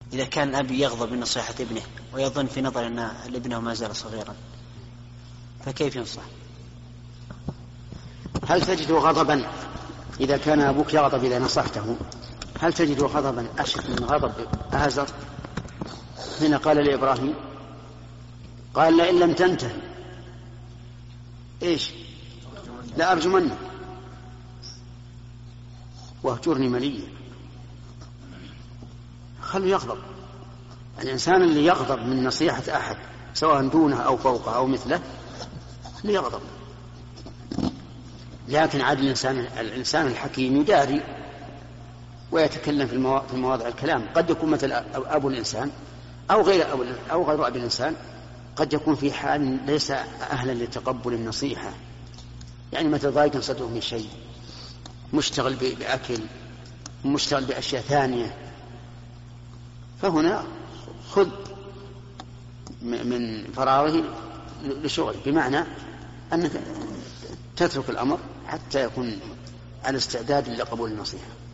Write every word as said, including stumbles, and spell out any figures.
إذا كان الأب يغضب من نصيحة ابنه ويظن في نظر أن ابنه ما زال صغيرا فكيف ينصح؟ هل تجد غضبا إذا كان أبوك يغضب إذا نصحته؟ هل تجد غضبا أشد من غضب آزر؟ هنا قال لإبراهيم قال لئن لم تنته إيش لأرجمنك واهجرني مليا. خلوا يغضب. الإنسان اللي يغضب من نصيحة أحد سواء دونه أو فوقه أو مثله ليغضب، لكن عاد الإنسان, الإنسان الحكيم يداري ويتكلم في مواضع الكلام. قد يكون مثل أبو الإنسان أو غير أبو أو غير أبو الإنسان قد يكون في حال ليس أهلا لتقبل النصيحة، يعني مثل ضايق صدره من شيء، مشتغل بأكل، مشتغل بأشياء ثانية، فهنا خذ من فراغه لشغله، بمعنى أنك تترك الأمر حتى يكون على استعداد لقبول النصيحة.